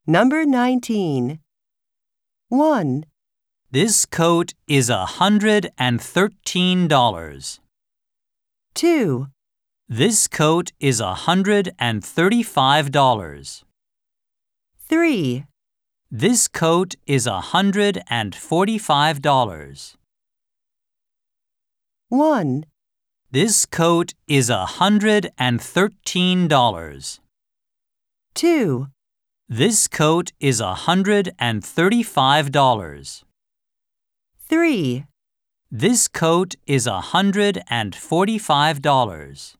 Number 19. 1, This coat is $113. 2, This coat is $135. 3, This coat is $145. 1, This coat is $113. 2, This coat is $135. 3. This coat is $145.